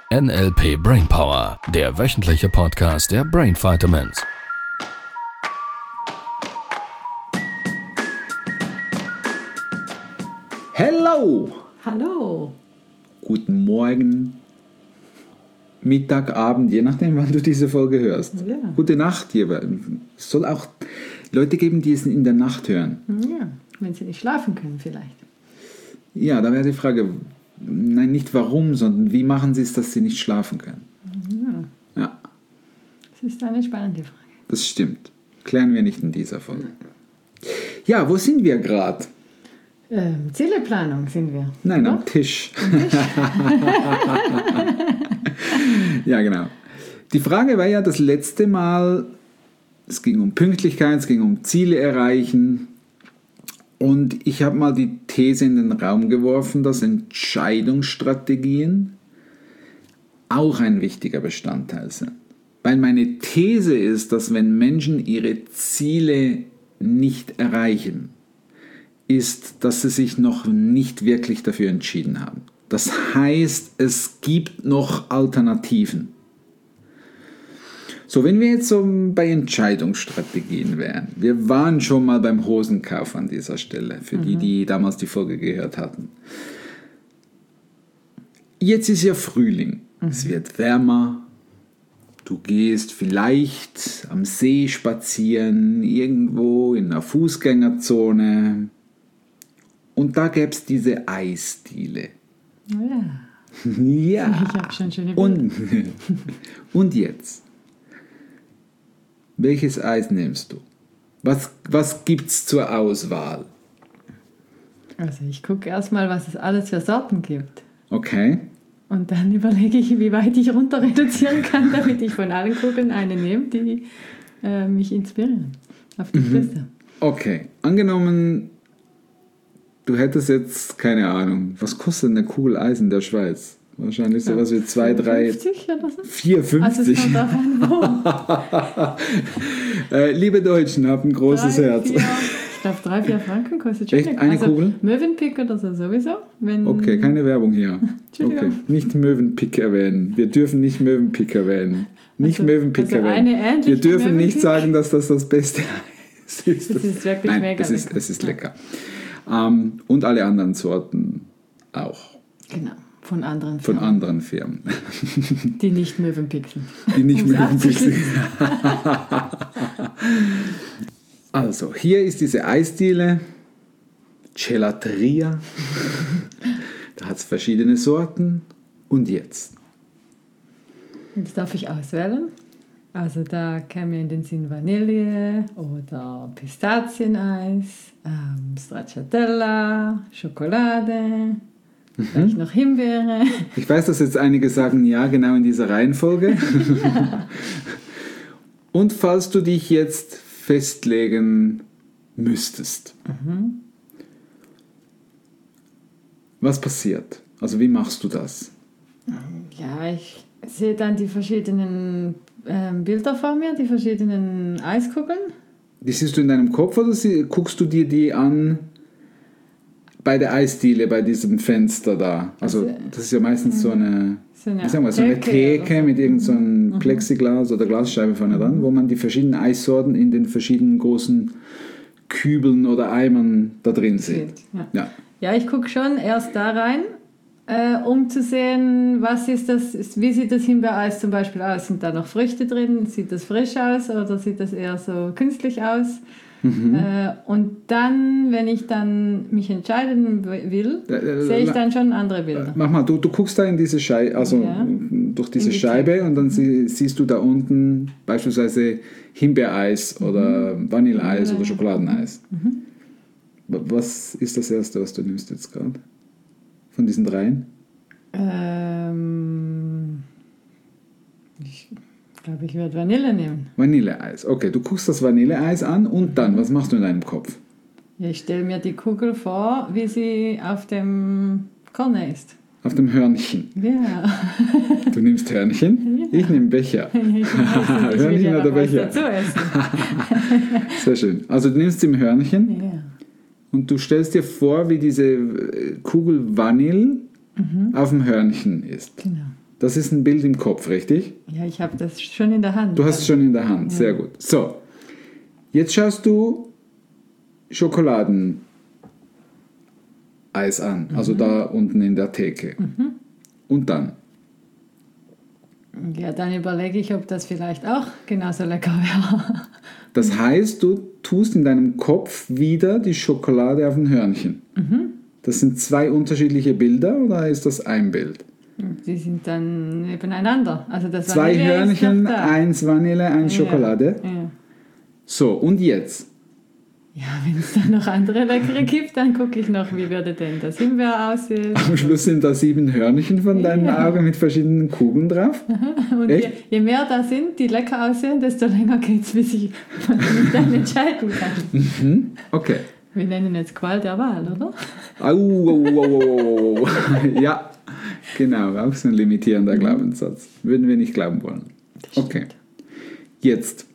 NLP Brainpower, der wöchentliche Podcast der Brain Vitamins. Hello! Hallo! Guten Morgen, Mittag, Abend, je nachdem, wann du diese Folge hörst. Ja. Gute Nacht hier. Es soll auch Leute geben, die es in der Nacht hören. Ja, wenn sie nicht schlafen können vielleicht. Ja, da wäre die Frage, nein, nicht warum, sondern wie machen sie es, dass sie nicht schlafen können? Ja. Das ist eine spannende Frage. Das stimmt. Klären wir nicht in dieser Folge. Ja, wo sind wir gerade? Zieleplanung sind wir. Nein, oder? am Tisch. Ja, genau. Die Frage war ja das letzte Mal, es ging um Pünktlichkeit, es ging um Ziele erreichen. Und ich habe mal die These in den Raum geworfen, dass Entscheidungsstrategien auch ein wichtiger Bestandteil sind. Weil meine These ist, dass wenn Menschen ihre Ziele nicht erreichen, ist, dass sie sich noch nicht wirklich dafür entschieden haben. Das heißt, es gibt noch Alternativen. So, wenn wir jetzt so bei Entscheidungsstrategien wären, wir waren schon mal beim Hosenkauf an dieser Stelle, für die damals die Folge gehört hatten. Jetzt ist ja Frühling, es wird wärmer, du gehst vielleicht am See spazieren, irgendwo in einer Fußgängerzone und da gäbe es diese Eisdiele. Ja. Ja. Ich habe schon schöne Bilder. Und jetzt? Welches Eis nimmst du? Was gibt es zur Auswahl? Also ich gucke erstmal, was es alles für Sorten gibt. Okay. Und dann überlege ich, wie weit ich runter reduzieren kann, damit ich von allen Kugeln eine nehme, die mich inspirieren auf die Fresse. Okay. Angenommen, du hättest jetzt, keine Ahnung, was kostet eine Kugel Eis in der Schweiz? Wahrscheinlich sowas wie 2, 3... 50 oder so? 4,50. Also es kommt davon, wo. Liebe Deutschen, habt ein großes Herz. Ich glaube 3, 4 Franken kostet schon. Echt? Eine Kugel? Mövenpick oder so sowieso. Wenn Okay, keine Werbung hier. Entschuldigung. Okay, nicht Mövenpick erwähnen. Wir dürfen nicht Mövenpick erwähnen. Nicht Mövenpick also erwähnen. eine ähnliche Wir dürfen nicht Mövenpick. sagen, dass das beste Eis ist. Es ist wirklich Nein, mega es ist lecker. lecker. Und alle anderen Sorten auch. Genau, von anderen Von Firmen, anderen Firmen. die nicht Mövenpick sind. Die nicht Um's Mövenpick sind. abzuschließen. Also, hier ist diese Eisdiele. Gelateria. Da hat es verschiedene Sorten. Und jetzt? Jetzt darf ich auswählen. Also da käme in den Sinn Vanille oder Pistazieneis, Stracciatella, Schokolade, vielleicht noch Himbeere. Ich weiß, dass jetzt einige sagen, ja, genau in dieser Reihenfolge. Und falls du dich jetzt festlegen müsstest, was passiert? Also wie machst du das? Ja, ich sehe dann die verschiedenen Bilder vor mir, die verschiedenen Eiskugeln. Die siehst du in deinem Kopf oder guckst du dir die an bei der Eisdiele, bei diesem Fenster da? Also das ist ja meistens so eine Theke mit irgendeinem so einem Plexiglas oder Glasscheibe vorne dran, wo man die verschiedenen Eissorten in den verschiedenen großen Kübeln oder Eimern da drin sieht. Ja. Ja, ich gucke schon erst da rein, um zu sehen, wie sieht das Himbeereis zum Beispiel aus? Sind da noch Früchte drin? Sieht das frisch aus oder sieht das eher so künstlich aus? Und dann, wenn ich dann mich entscheiden will, sehe ich dann schon andere Bilder. Mach mal, du guckst da in diese Scheibe, also durch diese Scheibe und dann siehst du da unten beispielsweise Himbeereis oder Vanilleeis oder Schokoladeneis. Was ist das Erste, was du nimmst jetzt gerade? Von diesen dreien? Ich glaube, ich werde Vanille nehmen. Vanilleeis. Okay, du guckst das Vanilleeis an und dann, was machst du in deinem Kopf? Ja, ich stelle mir die Kugel vor, wie sie auf dem Korne ist. Auf dem Hörnchen. Ja. Du nimmst Hörnchen, Ja. ich nehme Becher. Ich will Hörnchen ja oder noch was Becher? dazu essen. Sehr schön. Also du nimmst im Hörnchen Ja. und du stellst dir vor, wie diese Kugel Vanille auf dem Hörnchen ist. Genau. Das ist ein Bild im Kopf, richtig? Ja, ich habe das schon in der Hand. Du hast es schon in der Hand, sehr gut. So, jetzt schaust du Schokoladeneis an, also da unten in der Theke. Und dann? Ja, dann überlege ich, ob das vielleicht auch genauso lecker wäre. Das heißt, du tust in deinem Kopf wieder die Schokolade auf ein Hörnchen. Das sind 2 unterschiedliche Bilder oder ist das ein Bild? Die sind dann nebeneinander. Also das 2 Hörnchen, 1 Vanille, 1 Schokolade. Ja. So, und jetzt? Ja, wenn es dann noch andere leckere gibt, dann gucke ich noch, wie würde denn das Himbeer aussehen. Am Schluss sind da 7 Hörnchen von deinen Augen mit verschiedenen Kugeln drauf. Und je mehr da sind, die lecker aussehen, desto länger geht es, bis ich mich dann entscheiden kann. Okay. Wir nennen jetzt Qual der Wahl, oder? Au. Ja, genau, auch so ein limitierender Glaubenssatz. Würden wir nicht glauben wollen. Okay. Jetzt.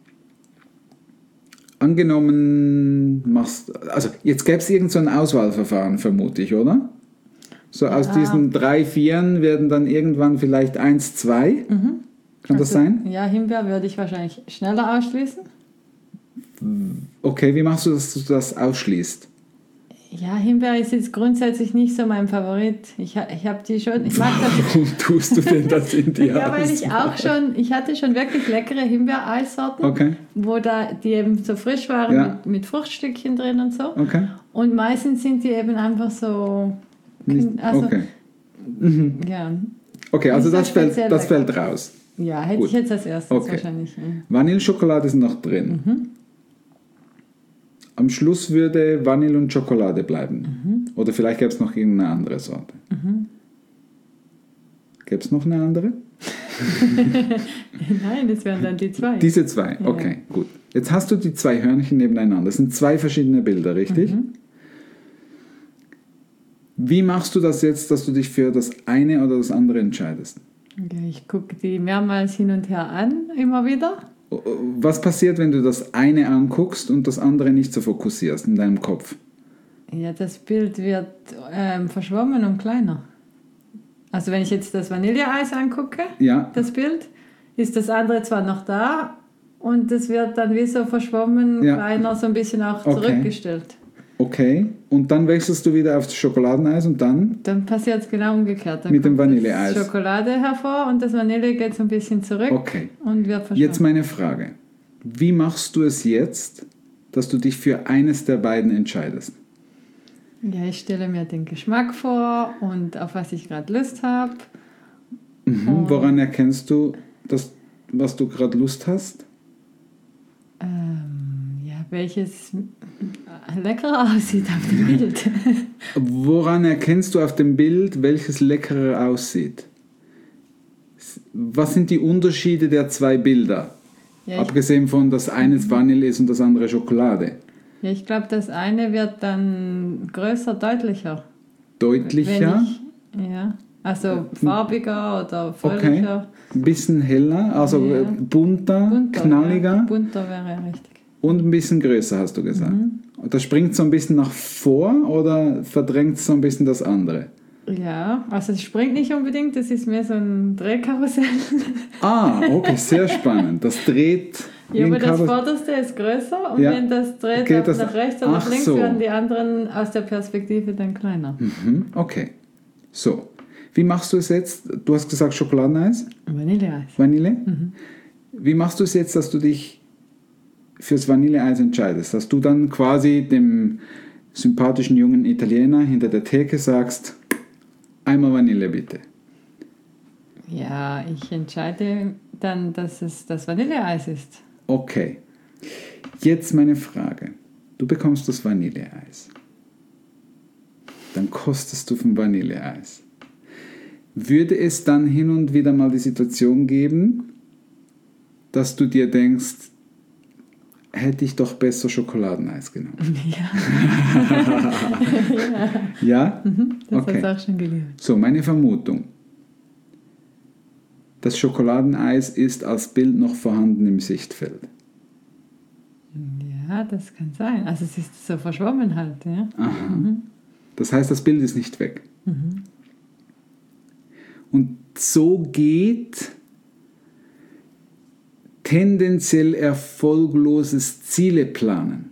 Angenommen, jetzt gäbe es irgend so ein Auswahlverfahren, vermute ich, oder? So aus diesen 3, 4 werden dann irgendwann vielleicht 1, 2. Kann das sein? Ja, Himbeer würde ich wahrscheinlich schneller ausschließen. Okay, wie machst du, dass du das ausschließt? Ja, Himbeer ist jetzt grundsätzlich nicht so mein Favorit. Ich habe die schon. Ich mag das. Warum tust du denn das in die Ja, weil ich hatte schon wirklich leckere Himbeereissorten, wo die eben so frisch waren mit Fruchtstückchen drin und so. Okay. Und meistens sind die eben einfach so. Ja. Okay, also das fällt raus. Ja, hätte ich jetzt als erstes wahrscheinlich. Ja. Vanilleschokolade ist noch drin. Am Schluss würde Vanille und Schokolade bleiben. Oder vielleicht gäbe es noch irgendeine andere Sorte. Gäbe es noch eine andere? Nein, das wären dann die 2. Diese 2, okay, gut. Jetzt hast du die 2 Hörnchen nebeneinander. Das sind 2 verschiedene Bilder, richtig? Wie machst du das jetzt, dass du dich für das eine oder das andere entscheidest? Ja, ich gucke die mehrmals hin und her an, immer wieder. Was passiert, wenn du das eine anguckst und das andere nicht so fokussierst in deinem Kopf? Ja, das Bild wird verschwommen und kleiner. Also wenn ich jetzt das Vanilleeis angucke, das Bild, ist das andere zwar noch da und es wird dann wie so verschwommen, kleiner, so ein bisschen auch zurückgestellt. Okay, und dann wechselst du wieder auf das Schokoladeneis und dann? Dann passiert es genau umgekehrt. Dann mit dem kommt Vanilleeis. Das Schokolade hervor und das Vanille geht so ein bisschen zurück und wird verschwommen. Jetzt meine Frage. Wie machst du es jetzt, dass du dich für eines der beiden entscheidest? Ja, ich stelle mir den Geschmack vor und auf was ich gerade Lust habe. Woran erkennst du, was du gerade Lust hast? Welches leckerer aussieht auf dem Bild. Woran erkennst du auf dem Bild, welches leckerer aussieht? Was sind die Unterschiede der 2 Bilder? Abgesehen von, dass eines Vanille ist und das andere Schokolade. Ja, ich glaube, das eine wird dann größer, deutlicher. Deutlicher? Also farbiger oder fröhlicher. Ein bisschen heller, also bunter, knalliger. Ja, bunter wäre richtig. Und ein bisschen größer, hast du gesagt. Das springt so ein bisschen nach vor oder verdrängt so ein bisschen das andere? Ja, also es springt nicht unbedingt, das ist mehr so ein Drehkarussell. Okay, sehr spannend. Das dreht... Ja, aber das vorderste ist größer und wenn das dreht nach rechts oder nach links, werden die anderen aus der Perspektive dann kleiner. Okay. So, wie machst du es jetzt? Du hast gesagt Schokoladeneis? Vanilleeis. Vanille? Wie machst du es jetzt, dass du dich fürs Vanilleeis entscheidest? Dass du dann quasi dem sympathischen jungen Italiener hinter der Theke sagst, einmal Vanille bitte. Ja, ich entscheide dann, dass es das Vanilleeis ist. Okay. Jetzt meine Frage. Du bekommst das Vanilleeis. Dann kostest du vom Vanilleeis. Würde es dann hin und wieder mal die Situation geben, dass du dir denkst, hätte ich doch besser Schokoladeneis genommen? Ja? Das hat es auch schon gegeben. So, meine Vermutung. Das Schokoladeneis ist als Bild noch vorhanden im Sichtfeld. Ja, das kann sein. Also es ist so verschwommen halt. Ja? Aha. Das heißt, das Bild ist nicht weg. Und so geht tendenziell erfolgloses Zieleplanen,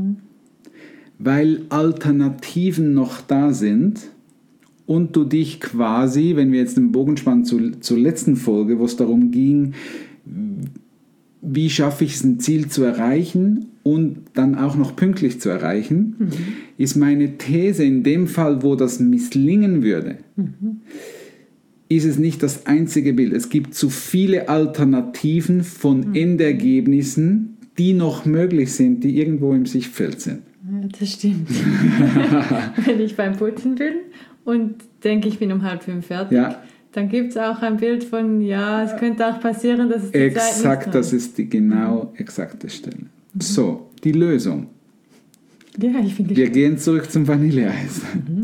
weil Alternativen noch da sind und du dich quasi, wenn wir jetzt den Bogen spannen zur letzten Folge, wo es darum ging, wie schaffe ich es, ein Ziel zu erreichen und dann auch noch pünktlich zu erreichen, ist meine These in dem Fall, wo das misslingen würde, ist es nicht das einzige Bild. Es gibt zu viele Alternativen von Endergebnissen, die noch möglich sind, die irgendwo im Sichtfeld sind. Ja, das stimmt. Wenn ich beim Putzen bin und denke, ich bin um 4:30 fertig, dann gibt es auch ein Bild von, es könnte auch passieren, dass es die Zeit nicht das ist die genau exakte Stelle. So, die Lösung. Ja, ich finde Wir gehen zurück zum Vanilleeis.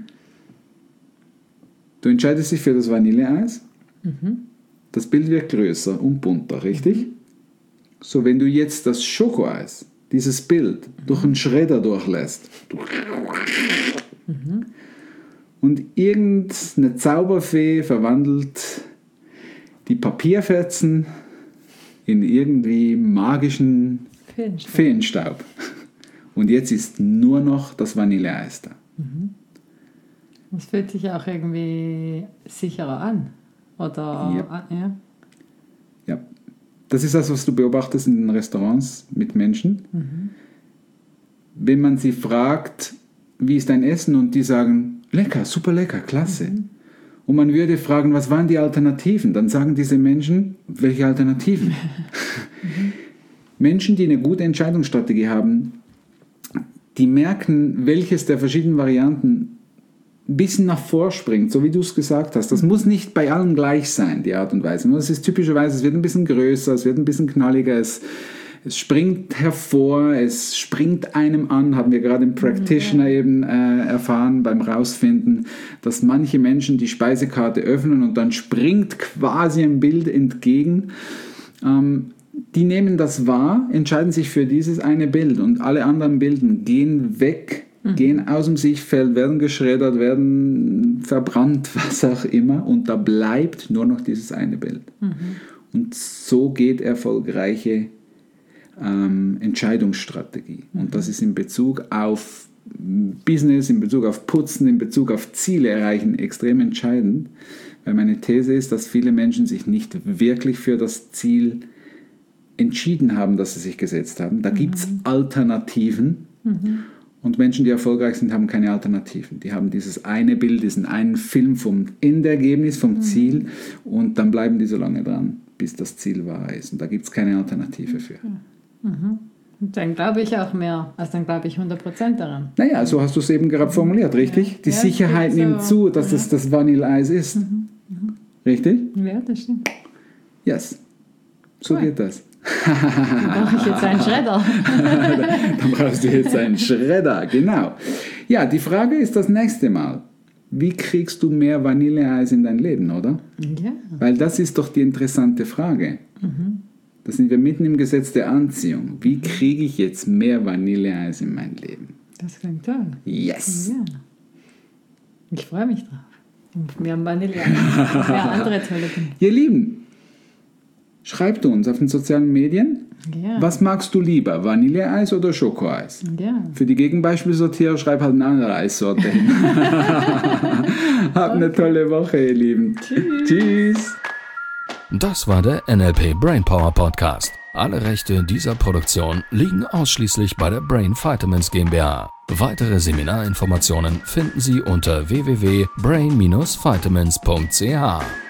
Du entscheidest dich für das Vanilleeis. Das Bild wird größer und bunter, richtig? So, wenn du jetzt das Schokoeis, dieses Bild, durch einen Schredder durchlässt und irgendeine Zauberfee verwandelt die Papierfetzen in irgendwie magischen Feenstaub. Und jetzt ist nur noch das Vanilleeis da. Das fühlt sich auch irgendwie sicherer an. Oder Ja. Das ist das, was du beobachtest in den Restaurants mit Menschen. Wenn man sie fragt, wie ist dein Essen? Und die sagen, lecker, super lecker, klasse. Und man würde fragen, was waren die Alternativen? Dann sagen diese Menschen, welche Alternativen? Menschen, die eine gute Entscheidungsstrategie haben, die merken, welches der verschiedenen Varianten ein bisschen nach vorspringt, so wie du es gesagt hast. Das muss nicht bei allen gleich sein, die Art und Weise. Das ist typischerweise, es wird ein bisschen größer, es wird ein bisschen knalliger, es springt hervor, es springt einem an, haben wir gerade im Practitioner eben erfahren beim Rausfinden, dass manche Menschen die Speisekarte öffnen und dann springt quasi ein Bild entgegen. Die nehmen das wahr, entscheiden sich für dieses eine Bild und alle anderen Bilder gehen weg, gehen aus dem Sichtfeld, werden geschreddert, werden verbrannt, was auch immer, und da bleibt nur noch dieses eine Bild. Und so geht erfolgreiche Entscheidungsstrategie. Und das ist in Bezug auf Business, in Bezug auf Putzen, in Bezug auf Ziele erreichen extrem entscheidend, weil meine These ist, dass viele Menschen sich nicht wirklich für das Ziel entschieden haben, das sie sich gesetzt haben. Da gibt es Alternativen. Und Menschen, die erfolgreich sind, haben keine Alternativen. Die haben dieses eine Bild, diesen einen Film vom Endergebnis, vom Ziel, und dann bleiben die so lange dran, bis das Ziel wahr ist. Und da gibt es keine Alternative für. Und dann glaube ich auch mehr, also dann glaube ich 100% daran. Naja, so hast du es eben gerade formuliert, richtig? Die Sicherheit nimmt zu, dass es das Vanilleeis ist. Richtig? Ja, das stimmt. Yes. So geht das. Dann brauche ich jetzt einen Schredder. Dann brauchst du jetzt einen Schredder, genau. Ja, die Frage ist das nächste Mal. Wie kriegst du mehr Vanilleeis in dein Leben, oder? Ja. Weil das ist doch die interessante Frage. Da sind wir mitten im Gesetz der Anziehung. Wie kriege ich jetzt mehr Vanilleeis in mein Leben? Das klingt toll. Yes! Ja. Ich freue mich drauf. Mehr Vanilleeis. Mehr andere tolle Dinge. Ihr Lieben, schreibt uns auf den sozialen Medien, was magst du lieber, Vanilleeis oder Schokoeis? Ja. Für die Gegenbeispielsortierer schreib halt eine andere Eissorte hin. Habt eine tolle Woche, ihr Lieben. Tschüss. Das war der NLP Brainpower Podcast. Alle Rechte dieser Produktion liegen ausschließlich bei der Brain Vitamins GmbH. Weitere Seminarinformationen finden Sie unter www.brain-vitamins.ch.